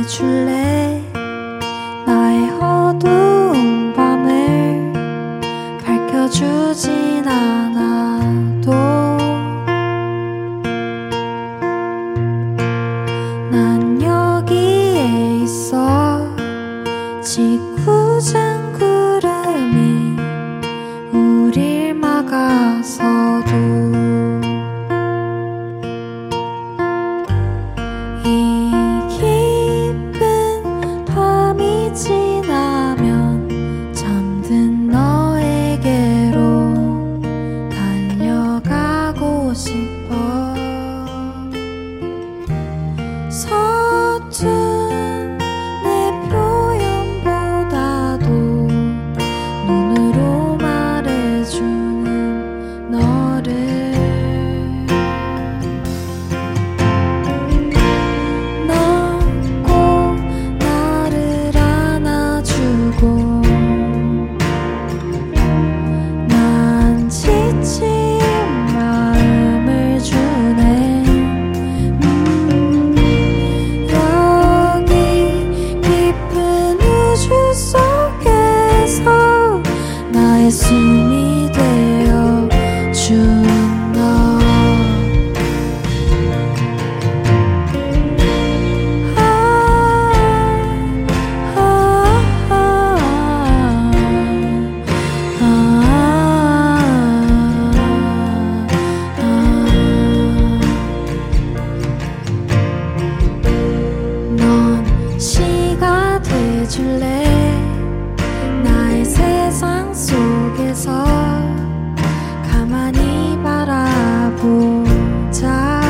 돼줄래? 나의 어두운 밤을 밝혀주진 않아도 난 여기에 있어. 지구장 구름이 우릴 막아서도 이 깊은 밤이 지나면 잠든 너에게로 달려가고 싶어. 서툰 내 표현보다도 눈으로 말해주는 너를. 넌 꼭 나를 안아주고 난 지친 마음을 주네. 여기 깊은 우주 속에서 나의 숨이 되어준 너. 넌 시가 돼줄래? 나의 세상 속에서 가만히 바라보자.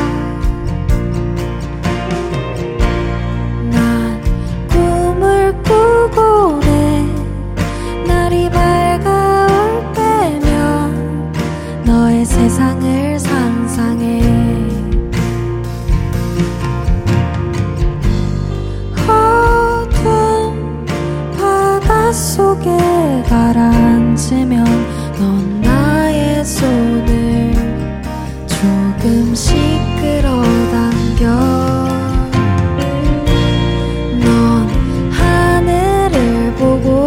난 꿈을 꾸고 내 날이 밝아올 때면 너의 세상을 상상해. 어두운 바닷속에 가라앉으면 넌 나의 손을 조금씩 끌어당겨. 넌 하늘을 보고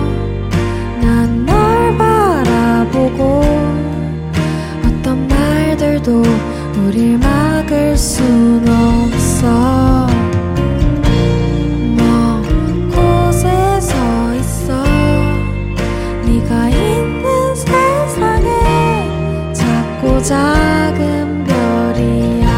난 널 바라보고 어떤 말들도 우릴 막을 순 없어. 먼 곳에 서 있어. 네가 있는 세상에 작고 작은 별이야.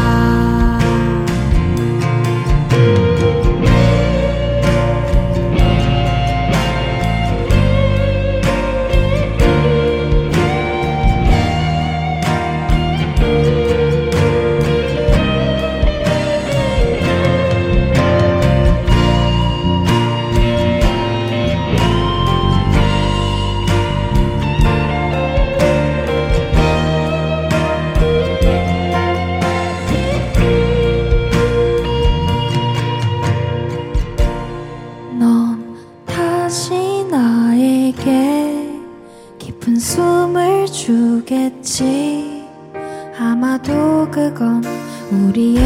넌 다시 나에게 깊은 숨을 주겠지. 아마도 그건 우리의